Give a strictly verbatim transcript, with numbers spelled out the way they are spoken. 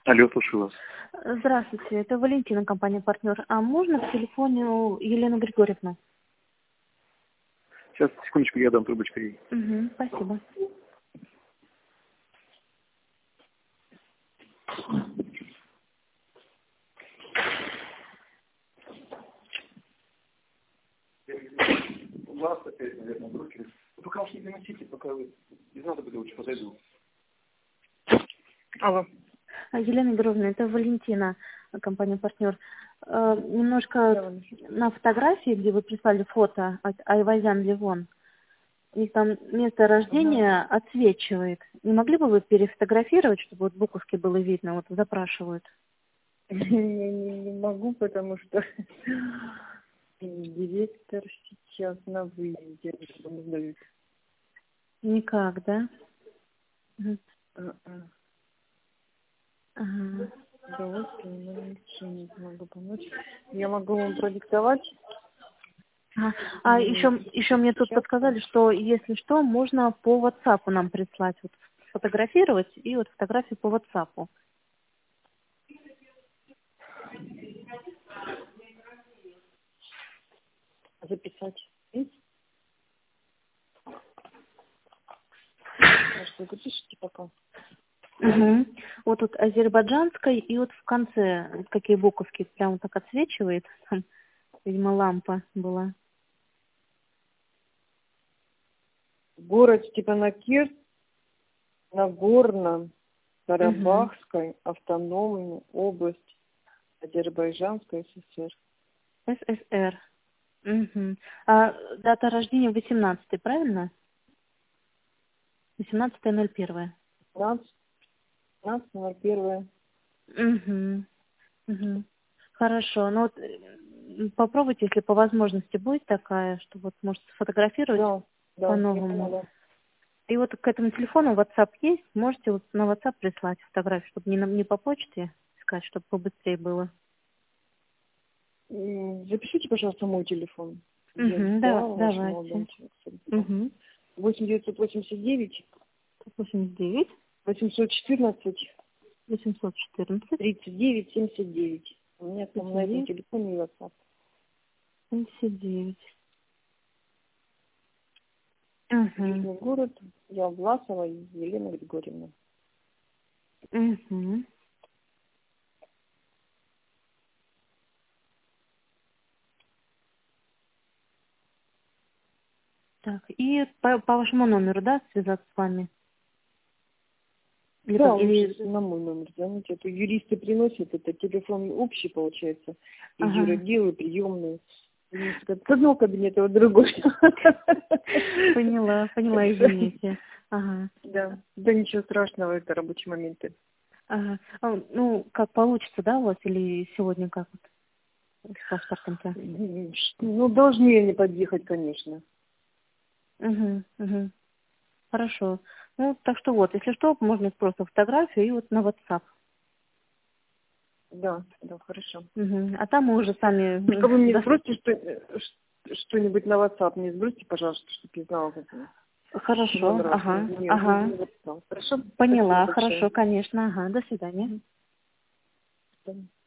Алло, слушаю вас. Здравствуйте, это Валентина, компания «Партнер». А можно к телефону Елену Григорьевну? Сейчас, секундочку, я дам трубочку ей. Угу, спасибо. У вас опять, наверное, брокер. Пока уж не приносите, пока вы... Не надо будет, лучше подойду. Алло. А, Елена Григорьевна, это Валентина, компания «Партнер». Э, немножко на фотографии, где вы прислали фото от Айвазян Ливон, у них там место рождения Ага. отсвечивает. Не могли бы вы перефотографировать, чтобы вот буковки было видно? Вот запрашивают. Не, не, не могу, потому что директор сейчас на выезде. Он сдает. Никак, да? Мгм. А-а. Ага. Давайте я ничем не могу помочь. Я могу вам продиктовать. Ага. А еще, М, еще мне тут Сейчас подсказали, что если что, можно по WhatsApp нам прислать, вот, сфотографировать и вот фотографии по WhatsApp. записать. Есть? Может, вы запишите пока? Угу. Вот тут азербайджанской, и вот в конце вот какие буковки прям так отсвечивает. Там, видимо, лампа была. Город Степанакерт, Угу. Нагорно-Карабахской автономной области Азербайджанской ССР. СССР. Угу. А дата рождения восемнадцатый, правильно? восемнадцатое ноль первое. пятнадцать, пятнадцать ноль первое. Угу. Угу. Хорошо. Ну вот э, попробуйте, если по возможности будет такая, что вот может сфотографировать Да, да, я по-новому. поняла. И вот к этому телефону WhatsApp есть, можете вот на WhatsApp прислать фотографию, чтобы не, на- не по почте искать, чтобы побыстрее было. М, Запишите, пожалуйста, мой телефон. Я Угу, да, дала вашему молодому давайте. человеку. Угу. восемь девятьсот восемьдесят девять восемьдесят девять, восемьсот четырнадцать восемьсот четырнадцать, тридцать девять семьдесят девять. У меня там на тридцать этом девять, телефоне WhatsApp. семьдесят девять. Угу. Южный город, я Власова Елена Григорьевна. Угу. Так, и по, по вашему номеру, да, связаться с вами? Или Да, как? лучше Или... на мой номер звоните. А то юристы приносят, это телефон общий получается. И Ага. юроделы, приемные. С одного кабинета в другой. Поняла, поняла, извините. Ага. Да, да ничего страшного, это рабочие моменты. Ага. А, ну, как получится, да, у вас? Или сегодня как вот с паспортом-то? Ну, должны они подъехать, конечно. Угу, угу. Хорошо. Ну, так что вот, если что, можно просто фотографию и вот на WhatsApp. Да, да, хорошо. Угу. А там мы уже сами... Только вы мне дос- сбросьте что- ш- что-нибудь на WhatsApp, мне сбросьте, пожалуйста, чтобы я знала, как Хорошо, номер ага, вас. Мне ага. не WhatsApp. Хорошо? Спасибо Поняла, большое. хорошо, конечно, ага. До свидания. Мгм.